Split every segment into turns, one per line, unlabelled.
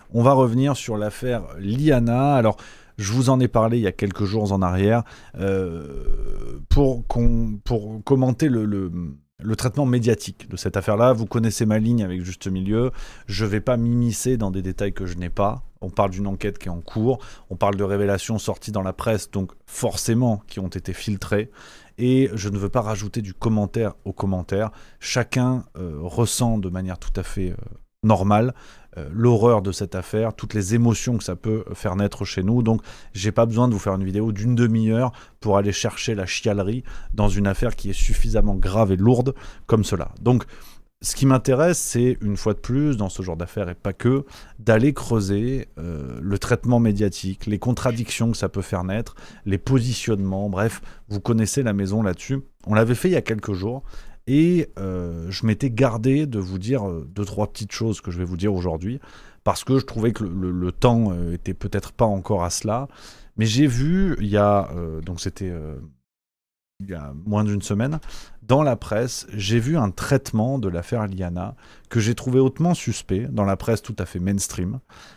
On va revenir sur l'affaire Liana. Alors, je vous en ai parlé il y a quelques jours en arrière pour commenter le traitement médiatique de cette affaire-là. Vous connaissez ma ligne avec Juste Milieu. Je ne vais pas m'immiscer dans des détails que je n'ai pas. On parle d'une enquête qui est en cours. On parle de révélations sorties dans la presse, donc forcément qui ont été filtrées. Et je ne veux pas rajouter du commentaire au commentaire. Chacun ressent de manière tout à fait normale l'horreur de cette affaire, toutes les émotions que ça peut faire naître chez nous. Donc, j'ai pas besoin de vous faire une vidéo d'une demi-heure pour aller chercher la chialerie dans une affaire qui est suffisamment grave et lourde comme cela. Donc, ce qui m'intéresse, c'est, une fois de plus, dans ce genre d'affaires et pas que, d'aller creuser le traitement médiatique, les contradictions que ça peut faire naître, les positionnements, bref, vous connaissez la maison là-dessus. On l'avait fait il y a quelques jours, et je m'étais gardé de vous dire 2-3 petites choses que je vais vous dire aujourd'hui, parce que je trouvais que le temps était peut-être pas encore à cela, mais j'ai vu, donc c'était... il y a moins d'une semaine, dans la presse, j'ai vu un traitement de l'affaire Liana que j'ai trouvé hautement suspect, dans la presse tout à fait mainstream,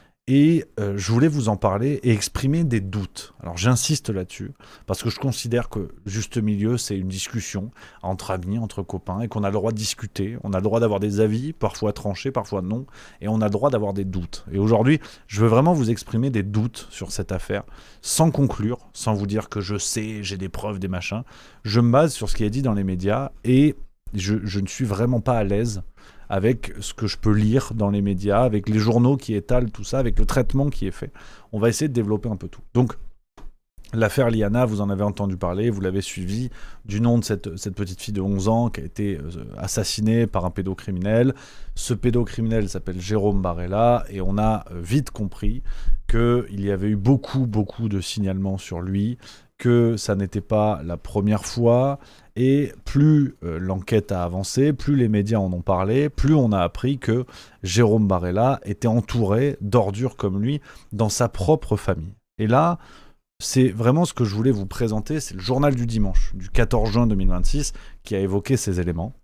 et je voulais vous en parler et exprimer des doutes. Alors j'insiste là-dessus, parce que je considère que Juste Milieu, c'est une discussion entre amis, entre copains, et qu'on a le droit de discuter, on a le droit d'avoir des avis, parfois tranchés, parfois non, et on a le droit d'avoir des doutes. Et aujourd'hui, je veux vraiment vous exprimer des doutes sur cette affaire, sans conclure, sans vous dire que je sais, j'ai des preuves, des machins. Je me base sur ce qui est dit dans les médias, et je ne suis vraiment pas à l'aise avec ce que je peux lire dans les médias, avec les journaux qui étalent tout ça, avec le traitement qui est fait. On va essayer de développer un peu tout. Donc, l'affaire Liana, vous en avez entendu parler, vous l'avez suivi, du nom de cette petite fille de 11 ans qui a été assassinée par un pédocriminel. Ce pédocriminel s'appelle Jérôme Barella, et on a vite compris qu'il y avait eu beaucoup de signalements sur lui, que ça n'était pas la première fois, et plus l'enquête a avancé, plus les médias en ont parlé, plus on a appris que Jérôme Barella était entouré d'ordures comme lui dans sa propre famille. Et là, c'est vraiment ce que je voulais vous présenter, c'est le journal du dimanche, du 14 juin 2026, qui a évoqué ces éléments.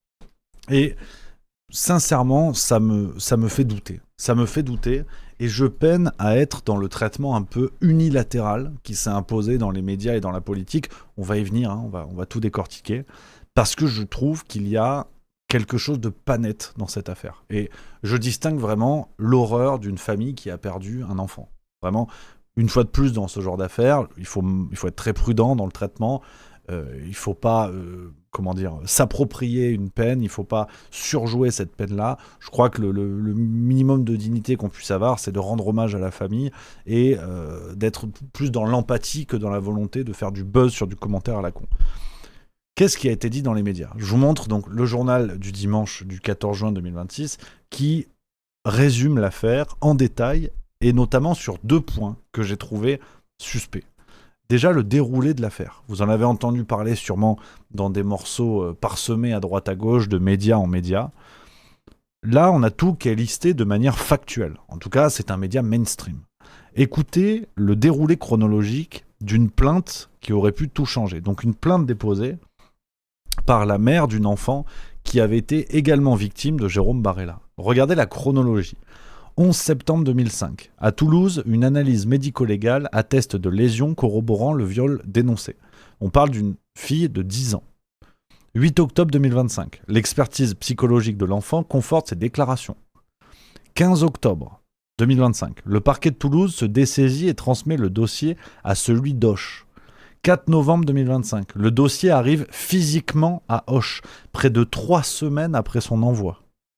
Et sincèrement, ça me fait douter. Ça me fait douter, et je peine à être dans le traitement un peu unilatéral qui s'est imposé dans les médias et dans la politique. On va y venir, hein, on va tout décortiquer, parce que je trouve qu'il y a quelque chose de pas net dans cette affaire. Et je distingue vraiment l'horreur d'une famille qui a perdu un enfant. Vraiment, une fois de plus, dans ce genre d'affaires, il faut être très prudent dans le traitement. Il ne faut pas s'approprier une peine, il ne faut pas surjouer cette peine-là. Je crois que le minimum de dignité qu'on puisse avoir, c'est de rendre hommage à la famille et d'être plus dans l'empathie que dans la volonté de faire du buzz sur du commentaire à la con. Qu'est-ce qui a été dit dans les médias ? Je vous montre donc le journal du dimanche du 14 juin 2026 qui résume l'affaire en détail et notamment sur 2 points que j'ai trouvés suspects. Déjà, le déroulé de l'affaire. Vous en avez entendu parler sûrement dans des morceaux parsemés à droite à gauche, de média en média. Là, on a tout qui est listé de manière factuelle. En tout cas, c'est un média mainstream. Écoutez le déroulé chronologique d'une plainte qui aurait pu tout changer. Donc une plainte déposée par la mère d'une enfant qui avait été également victime de Jérôme Barella. Regardez la chronologie. 11 septembre 2005. À Toulouse, une analyse médico-légale atteste de lésions corroborant le viol dénoncé. On parle d'une fille de 10 ans. 8 octobre 2025. L'expertise psychologique de l'enfant conforte ses déclarations. 15 octobre 2025. Le parquet de Toulouse se dessaisit et transmet le dossier à celui d'Auch. 4 novembre 2025. Le dossier arrive physiquement à Auch, près de 3 semaines après son envoi.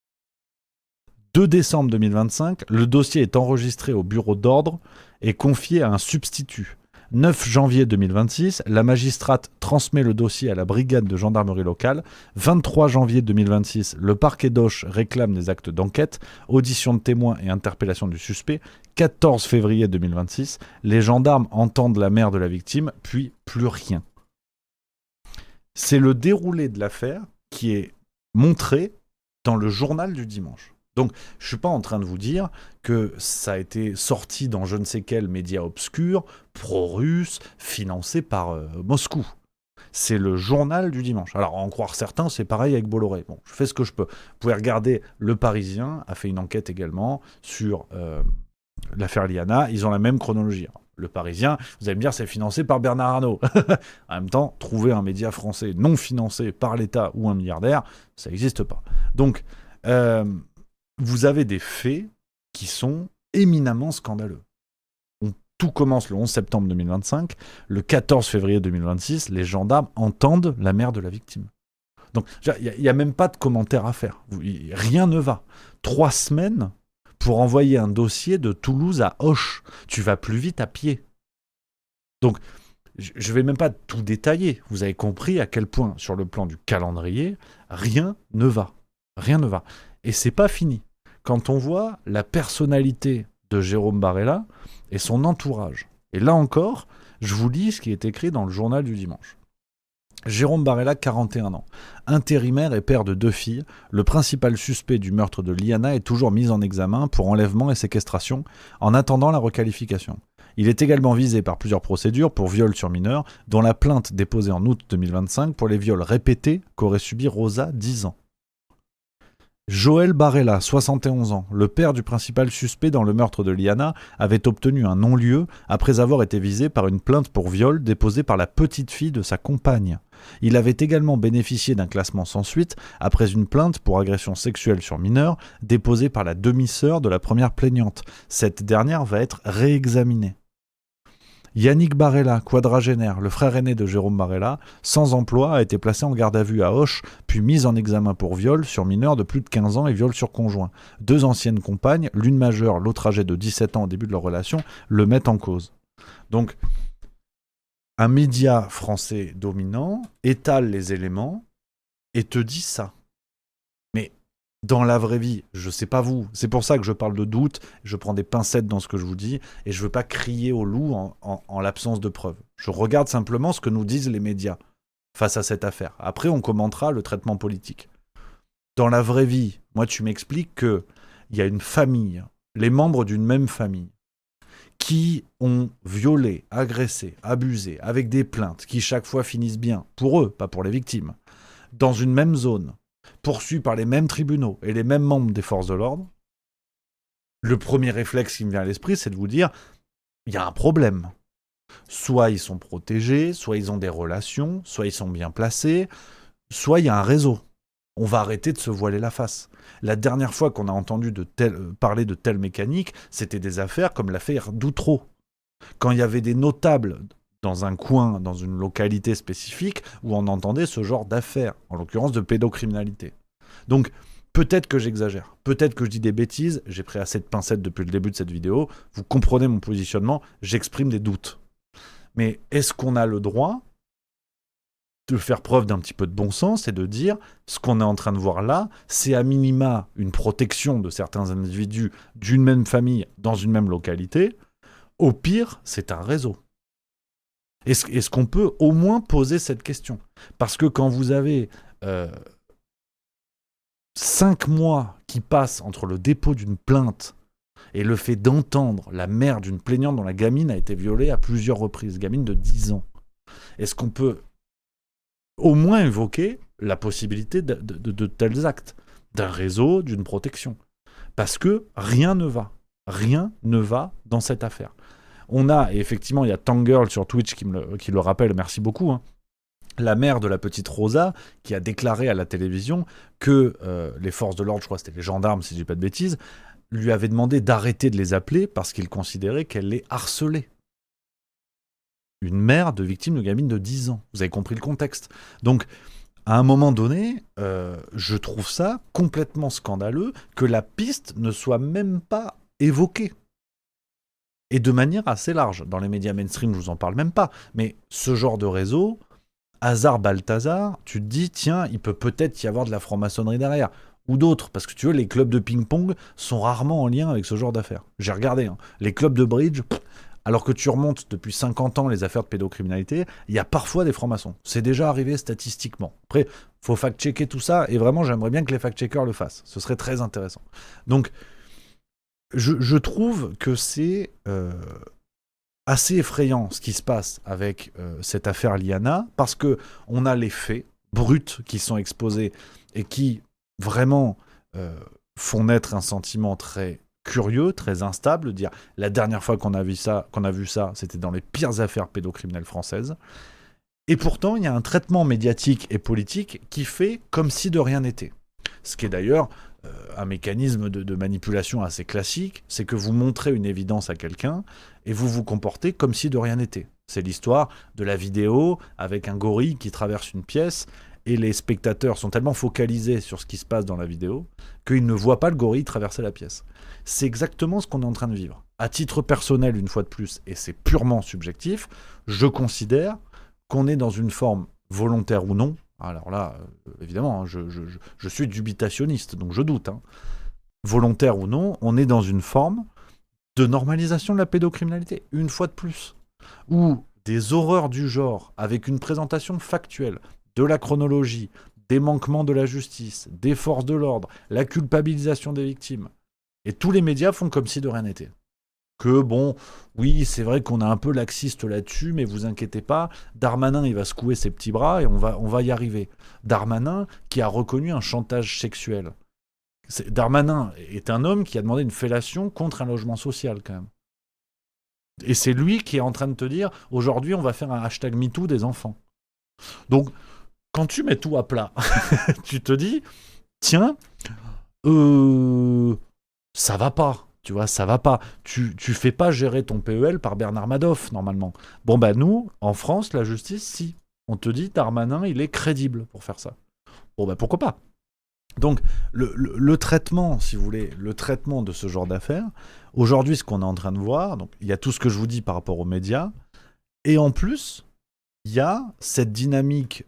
2 décembre 2025, le dossier est enregistré au bureau d'ordre et confié à un substitut. 9 janvier 2026, la magistrate transmet le dossier à la brigade de gendarmerie locale. 23 janvier 2026, le parquet d'Auch réclame des actes d'enquête, audition de témoins et interpellation du suspect. 14 février 2026, les gendarmes entendent la mère de la victime, puis plus rien. C'est le déroulé de l'affaire qui est montré dans le journal du dimanche. Donc, je ne suis pas en train de vous dire que ça a été sorti dans je ne sais quel média obscur, pro-russe, financé par Moscou. c'est le journal du dimanche. Alors, en croire certains, c'est pareil avec Bolloré. Bon, je fais ce que je peux. Vous pouvez regarder, Le Parisien a fait une enquête également sur l'affaire Liana. Ils ont la même chronologie. Le Parisien, vous allez me dire, c'est financé par Bernard Arnault. En même temps, trouver un média français non financé par l'État ou un milliardaire, ça n'existe pas. Donc, vous avez des faits qui sont éminemment scandaleux. Tout commence le 11 septembre 2025. Le 14 février 2026, les gendarmes entendent la mère de la victime. Donc, il n'y a même pas de commentaire à faire. Rien ne va. 3 semaines pour envoyer un dossier de Toulouse à Auch. Tu vas plus vite à pied. Donc, je ne vais même pas tout détailler. Vous avez compris à quel point, sur le plan du calendrier, rien ne va. Rien ne va. Et c'est pas fini. Quand on voit la personnalité de Jérôme Barella et son entourage. Et là encore, je vous lis ce qui est écrit dans le journal du dimanche. Jérôme Barella, 41 ans. Intérimaire et père de 2 filles, le principal suspect du meurtre de Liana est toujours mis en examen pour enlèvement et séquestration en attendant la requalification. Il est également visé par plusieurs procédures pour viol sur mineur, dont la plainte déposée en août 2025 pour les viols répétés qu'aurait subi Rosa, 10 ans. Joël Barella, 71 ans, le père du principal suspect dans le meurtre de Liana, avait obtenu un non-lieu après avoir été visé par une plainte pour viol déposée par la petite-fille de sa compagne. Il avait également bénéficié d'un classement sans suite après une plainte pour agression sexuelle sur mineur déposée par la demi-sœur de la première plaignante. Cette dernière va être réexaminée. Yannick Barella, quadragénaire, le frère aîné de Jérôme Barella, sans emploi, a été placé en garde à vue à Auch, puis mis en examen pour viol sur mineur de plus de 15 ans et viol sur conjoint. 2 anciennes compagnes, l'une majeure, l'autre âgée de 17 ans au début de leur relation, le mettent en cause. Donc, un média français dominant étale les éléments et te dit ça. Mais dans la vraie vie, je sais pas vous, c'est pour ça que je parle de doute, je prends des pincettes dans ce que je vous dis, et je veux pas crier au loup en l'absence de preuves. Je regarde simplement ce que nous disent les médias face à cette affaire. Après, on commentera le traitement politique. Dans la vraie vie, moi tu m'expliques qu'il y a une famille, les membres d'une même famille, qui ont violé, agressé, abusé, avec des plaintes qui chaque fois finissent bien, pour eux, pas pour les victimes, dans une même zone, poursuivis par les mêmes tribunaux et les mêmes membres des forces de l'ordre, le premier réflexe qui me vient à l'esprit, c'est de vous dire, il y a un problème. Soit ils sont protégés, soit ils ont des relations, soit ils sont bien placés, soit il y a un réseau. On va arrêter de se voiler la face. La dernière fois qu'on a entendu parler de telle mécanique, c'était des affaires comme l'affaire d'Outreau. Quand il y avait des notables dans un coin, dans une localité spécifique, où on entendait ce genre d'affaires, en l'occurrence de pédocriminalité. Donc, peut-être que j'exagère, peut-être que je dis des bêtises, j'ai pris assez de pincettes depuis le début de cette vidéo, vous comprenez mon positionnement, j'exprime des doutes. Mais est-ce qu'on a le droit de faire preuve d'un petit peu de bon sens et de dire ce qu'on est en train de voir là, c'est à minima une protection de certains individus d'une même famille dans une même localité, au pire, c'est un réseau. Est-ce qu'on peut au moins poser cette question ? Parce que quand vous avez 5 mois qui passent entre le dépôt d'une plainte et le fait d'entendre la mère d'une plaignante dont la gamine a été violée à plusieurs reprises, gamine de 10 ans, est-ce qu'on peut au moins évoquer la possibilité de tels actes, d'un réseau, d'une protection ? Parce que rien ne va dans cette affaire. On a, et effectivement, il y a Tangirl sur Twitch qui le rappelle, merci beaucoup, hein, la mère de la petite Rosa, qui a déclaré à la télévision que les forces de l'ordre, je crois que c'était les gendarmes, si je dis pas de bêtises, lui avaient demandé d'arrêter de les appeler parce qu'ils considéraient qu'elle les harcelait. Une mère de victime de gamine de 10 ans. Vous avez compris le contexte. Donc, à un moment donné, je trouve ça complètement scandaleux que la piste ne soit même pas évoquée. Et de manière assez large. Dans les médias mainstream, je vous en parle même pas. Mais ce genre de réseau, hasard Balthazar, tu te dis, tiens, il peut peut-être y avoir de la franc-maçonnerie derrière. Ou d'autres, parce que tu vois, les clubs de ping-pong sont rarement en lien avec ce genre d'affaires. J'ai regardé, hein. Les clubs de bridge, alors que tu remontes depuis 50 ans les affaires de pédocriminalité, il y a parfois des francs-maçons. C'est déjà arrivé statistiquement. Après, faut fact-checker tout ça, et vraiment, j'aimerais bien que les fact-checkers le fassent. Ce serait très intéressant. Donc, je trouve que c'est assez effrayant ce qui se passe avec cette affaire Liana, parce que on a les faits bruts qui sont exposés et qui vraiment font naître un sentiment très curieux, très instable, de dire la dernière fois qu'on a vu ça, c'était dans les pires affaires pédocriminelles françaises. Et pourtant, il y a un traitement médiatique et politique qui fait comme si de rien n'était. Ce qui est d'ailleurs un mécanisme de manipulation assez classique, c'est que vous montrez une évidence à quelqu'un et vous vous comportez comme si de rien n'était. C'est l'histoire de la vidéo avec un gorille qui traverse une pièce et les spectateurs sont tellement focalisés sur ce qui se passe dans la vidéo qu'ils ne voient pas le gorille traverser la pièce. C'est exactement ce qu'on est en train de vivre. À titre personnel, une fois de plus, et c'est purement subjectif, je considère qu'on est dans une forme volontaire ou non. Alors là, évidemment, hein, je suis dubitationniste, donc je doute. Hein. Volontaire ou non, on est dans une forme de normalisation de la pédocriminalité, une fois de plus. Où des horreurs du genre, avec une présentation factuelle de la chronologie, des manquements de la justice, des forces de l'ordre, la culpabilisation des victimes, et tous les médias font comme si de rien n'était. Que bon, oui, c'est vrai qu'on a un peu laxiste là-dessus, mais vous inquiétez pas, Darmanin, il va secouer ses petits bras et on va y arriver. Darmanin qui a reconnu un chantage sexuel. Darmanin est un homme qui a demandé une fellation contre un logement social, quand même. Et c'est lui qui est en train de te dire, aujourd'hui, on va faire un hashtag MeToo des enfants. Donc, quand tu mets tout à plat, tu te dis, tiens, ça va pas. Tu vois, ça va pas. Tu fais pas gérer ton PEL par Bernard Madoff, normalement. Bon, bah nous, en France, la justice, si. On te dit, Darmanin, il est crédible pour faire ça. Bon, bah pourquoi pas. Donc, le traitement, si vous voulez, le traitement de ce genre d'affaires, aujourd'hui, ce qu'on est en train de voir, donc il y a tout ce que je vous dis par rapport aux médias, et en plus, il y a cette dynamique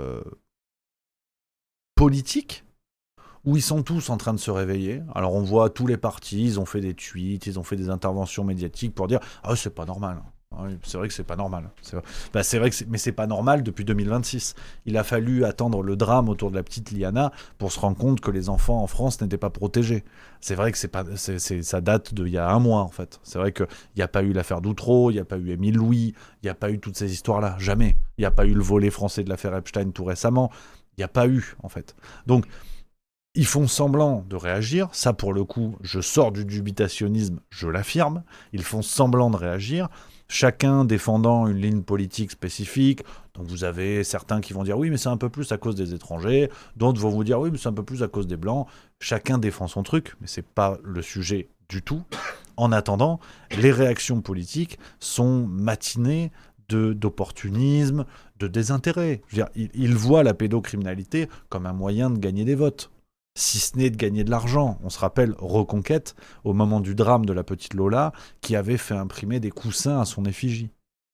politique où ils sont tous en train de se réveiller. Alors on voit tous les partis, ils ont fait des tweets, ils ont fait des interventions médiatiques pour dire « Ah, c'est pas normal ». Oui, c'est vrai que c'est pas normal. C'est vrai que mais c'est pas normal depuis 2026. Il a fallu attendre le drame autour de la petite Liana pour se rendre compte que les enfants en France n'étaient pas protégés. C'est vrai que ça date d'il y a un mois, en fait. C'est vrai qu'il n'y a pas eu l'affaire d'Outreau, il n'y a pas eu Émile Louis, il n'y a pas eu toutes ces histoires-là. Jamais. Il n'y a pas eu le volet français de l'affaire Epstein tout récemment. Il n'y a pas eu, en fait. Donc, ils font semblant de réagir, ça pour le coup, je sors du dubitationnisme, je l'affirme, ils font semblant de réagir, chacun défendant une ligne politique spécifique, donc vous avez certains qui vont dire oui mais c'est un peu plus à cause des étrangers, d'autres vont vous dire oui mais c'est un peu plus à cause des blancs, chacun défend son truc, mais c'est pas le sujet du tout. En attendant, les réactions politiques sont matinées d'opportunisme, de désintérêt. Je veux dire, ils voient la pédocriminalité comme un moyen de gagner des votes. Si ce n'est de gagner de l'argent. On se rappelle Reconquête, au moment du drame de la petite Lola, qui avait fait imprimer des coussins à son effigie.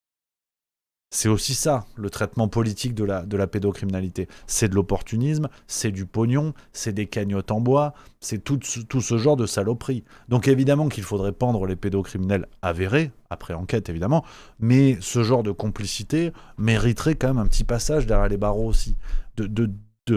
C'est aussi ça, le traitement politique de la pédocriminalité. C'est de l'opportunisme, c'est du pognon, c'est des cagnottes en bois, c'est tout ce genre de saloperie. Donc évidemment qu'il faudrait pendre les pédocriminels avérés, après enquête évidemment, mais ce genre de complicité mériterait quand même un petit passage derrière les barreaux aussi. De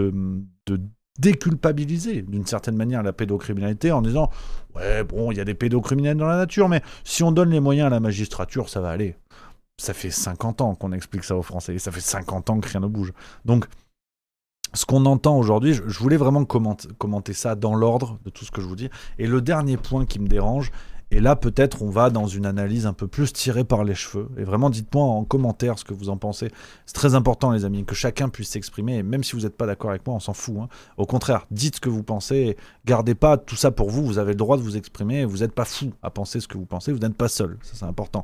déculpabiliser d'une certaine manière la pédocriminalité en disant ouais bon il y a des pédocriminels dans la nature mais si on donne les moyens à la magistrature ça va aller. Ça fait 50 ans qu'on explique ça aux Français et ça fait 50 ans que rien ne bouge. Donc ce qu'on entend aujourd'hui, je voulais vraiment commenter ça dans l'ordre de tout ce que je vous dis. Et le dernier point qui me dérange, et là peut-être on va dans une analyse un peu plus tirée par les cheveux, et vraiment dites-moi en commentaire ce que vous en pensez. C'est très important les amis, que chacun puisse s'exprimer, et même si vous n'êtes pas d'accord avec moi, on s'en fout. Hein. Au contraire, dites ce que vous pensez, et gardez pas tout ça pour vous, vous avez le droit de vous exprimer, et vous n'êtes pas fou à penser ce que vous pensez, vous n'êtes pas seul, ça c'est important.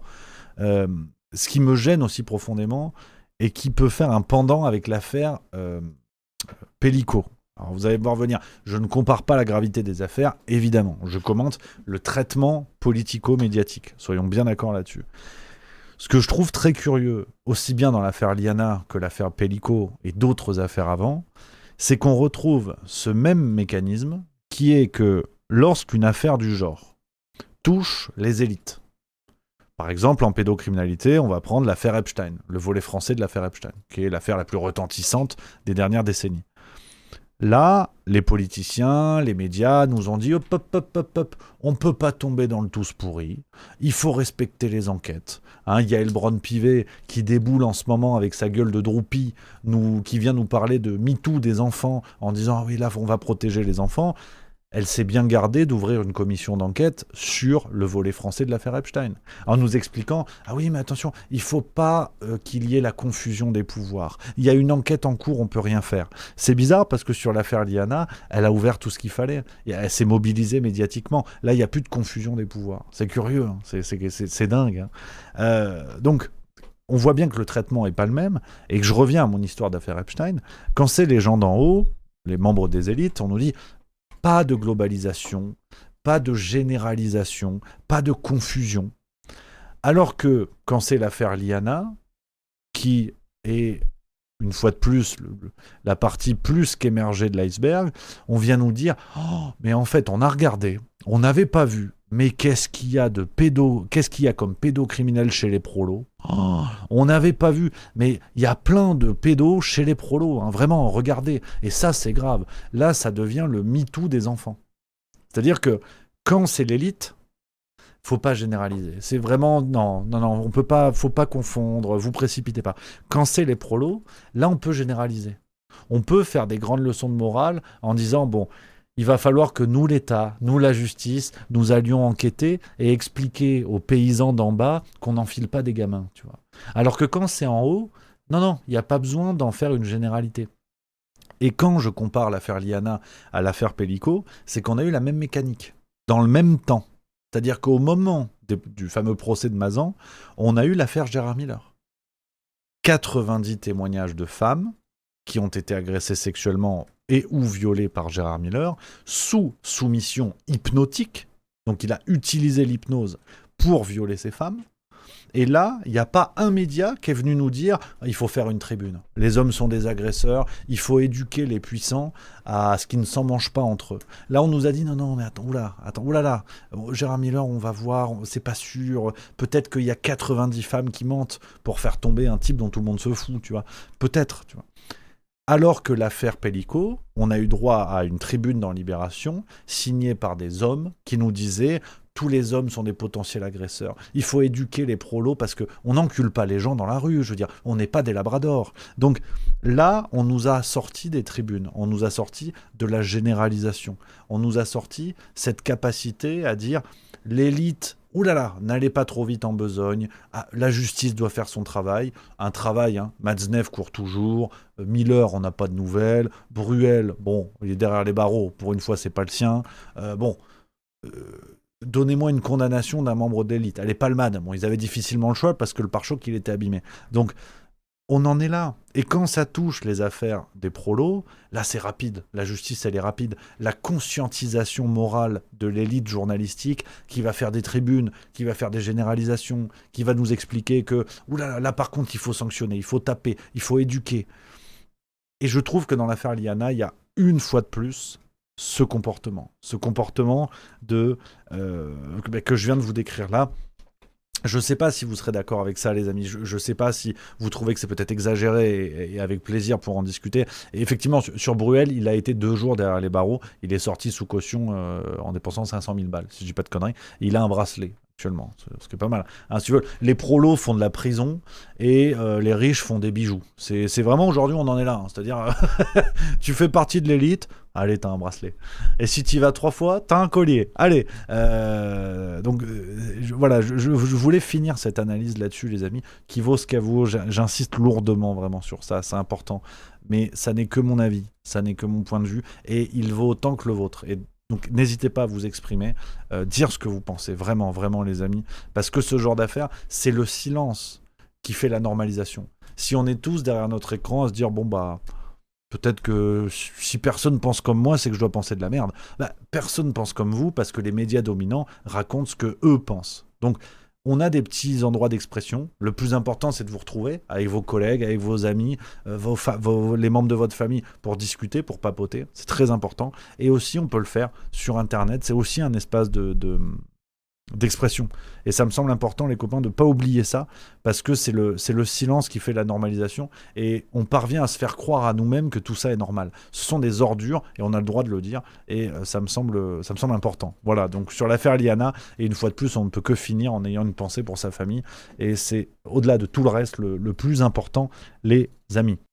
Ce qui me gêne aussi profondément, et qui peut faire un pendant avec l'affaire Pellico. Alors vous allez me voir venir, je ne compare pas la gravité des affaires, évidemment. Je commente le traitement politico-médiatique. Soyons bien d'accord là-dessus. Ce que je trouve très curieux, aussi bien dans l'affaire Liana que l'affaire Pellico et d'autres affaires avant, c'est qu'on retrouve ce même mécanisme qui est que lorsqu'une affaire du genre touche les élites, par exemple, en pédocriminalité, on va prendre l'affaire Epstein, le volet français de l'affaire Epstein, qui est l'affaire la plus retentissante des dernières décennies. Là, les politiciens, les médias nous ont dit hop, hop, hop, hop, hop, on ne peut pas tomber dans le tous pourri, il faut respecter les enquêtes. Hein, Yael Braun-Pivet qui déboule en ce moment avec sa gueule de droupie, qui vient nous parler de MeToo des enfants en disant ah oui, là, on va protéger les enfants. Elle s'est bien gardée d'ouvrir une commission d'enquête sur le volet français de l'affaire Epstein, en nous expliquant « Ah oui, mais attention, il ne faut pas qu'il y ait la confusion des pouvoirs. Il y a une enquête en cours, on ne peut rien faire. » C'est bizarre parce que sur l'affaire Liana, elle a ouvert tout ce qu'il fallait. Et elle s'est mobilisée médiatiquement. Là, il n'y a plus de confusion des pouvoirs. C'est curieux, hein. C'est dingue. Hein. Donc, on voit bien que le traitement n'est pas le même, et que je reviens à mon histoire d'affaire Epstein. Quand c'est les gens d'en haut, les membres des élites, on nous dit pas de globalisation, pas de généralisation, pas de confusion. Alors que quand c'est l'affaire Liana, qui est une fois de plus la partie plus qu'émergée de l'iceberg, on vient nous dire « Oh, mais en fait, on a regardé, on n'avait pas vu, mais qu'est-ce qu'il y a comme pédocriminels chez les prolos ? Oh, on n'avait pas vu, mais il y a plein de pédos chez les prolos, hein, vraiment, regardez. Et ça, c'est grave. Là, ça devient le MeToo des enfants. C'est-à-dire que quand c'est l'élite, faut pas généraliser. C'est vraiment non, on peut pas, faut pas confondre, vous précipitez pas. Quand c'est les prolos, là, on peut généraliser. On peut faire des grandes leçons de morale en disant bon. Il va falloir que nous, l'État, nous, la justice, nous allions enquêter et expliquer aux paysans d'en bas qu'on n'enfile pas des gamins, tu vois. Alors que quand c'est en haut, non, il n'y a pas besoin d'en faire une généralité. Et quand je compare l'affaire Liana à l'affaire Pellico, c'est qu'on a eu la même mécanique, dans le même temps. C'est-à-dire qu'au moment du fameux procès de Mazan, on a eu l'affaire Gérard Miller. 90 témoignages de femmes qui ont été agressées sexuellement et ou violées par Gérard Miller, sous soumission hypnotique, donc il a utilisé l'hypnose pour violer ces femmes, et là, il n'y a pas un média qui est venu nous dire il faut faire une tribune, les hommes sont des agresseurs, il faut éduquer les puissants à ce qu'ils ne s'en mangent pas entre eux. Là, on nous a dit non, mais attends, oulala, Gérard Miller, on va voir, c'est pas sûr, peut-être qu'il y a 90 femmes qui mentent pour faire tomber un type dont tout le monde se fout, tu vois, peut-être, tu vois. Alors que l'affaire Pellico, on a eu droit à une tribune dans Libération, signée par des hommes qui nous disaient « Tous les hommes sont des potentiels agresseurs. Il faut éduquer les prolos parce qu'on n'encule pas les gens dans la rue. Je veux dire, on n'est pas des labradors. » Donc là, on nous a sorti des tribunes. On nous a sorti de la généralisation. On nous a sorti cette capacité à dire « L'élite... » Oulala, n'allez pas trop vite en besogne, la justice doit faire son travail, un travail, hein. Matzneff court toujours, Miller, on n'a pas de nouvelles, Bruel, bon, il est derrière les barreaux, pour une fois, c'est pas le sien, donnez-moi une condamnation d'un membre d'élite, allez, Palmade, bon, ils avaient difficilement le choix parce que le pare-choc, il était abîmé, donc on en est là. Et quand ça touche les affaires des prolos, là c'est rapide. La justice, elle est rapide. La conscientisation morale de l'élite journalistique qui va faire des tribunes, qui va faire des généralisations, qui va nous expliquer que, oulala, là par contre il faut sanctionner, il faut taper, il faut éduquer. Et je trouve que dans l'affaire Liana, il y a une fois de plus ce comportement de que je viens de vous décrire là. Je ne sais pas si vous serez d'accord avec ça, les amis. Je ne sais pas si vous trouvez que c'est peut-être exagéré et avec plaisir pour en discuter. Et effectivement, sur Bruel, il a été 2 jours derrière les barreaux. Il est sorti sous caution en dépensant 500 000 balles, si je ne dis pas de conneries. Et il a un bracelet actuellement, ce qui est pas mal. Hein, si tu veux, les prolos font de la prison et les riches font des bijoux. C'est vraiment aujourd'hui, on en est là. Hein. C'est-à-dire, tu fais partie de l'élite, allez, t'as un bracelet. Et si tu y vas 3 fois, t'as un collier. Allez. Voilà, je voulais finir cette analyse là-dessus, les amis, qui vaut ce qu'elle vaut. J'insiste lourdement vraiment sur ça, c'est important. Mais ça n'est que mon avis, ça n'est que mon point de vue, et il vaut autant que le vôtre. Et donc n'hésitez pas à vous exprimer, dire ce que vous pensez, vraiment, vraiment les amis, parce que ce genre d'affaires, c'est le silence qui fait la normalisation. Si on est tous derrière notre écran à se dire, bon bah, peut-être que si personne pense comme moi, c'est que je dois penser de la merde. Bah, personne pense comme vous parce que les médias dominants racontent ce que eux pensent. Donc on a des petits endroits d'expression. Le plus important, c'est de vous retrouver avec vos collègues, avec vos amis, les membres de votre famille pour discuter, pour papoter. C'est très important. Et aussi, on peut le faire sur Internet. C'est aussi un espace d'expression. Et ça me semble important, les copains, de ne pas oublier ça, parce que c'est le silence qui fait la normalisation, et on parvient à se faire croire à nous-mêmes que tout ça est normal. Ce sont des ordures, et on a le droit de le dire, et ça me semble important. Voilà, donc sur l'affaire Liana, et une fois de plus, on ne peut que finir en ayant une pensée pour sa famille, et c'est, au-delà de tout le reste, le plus important, les amis.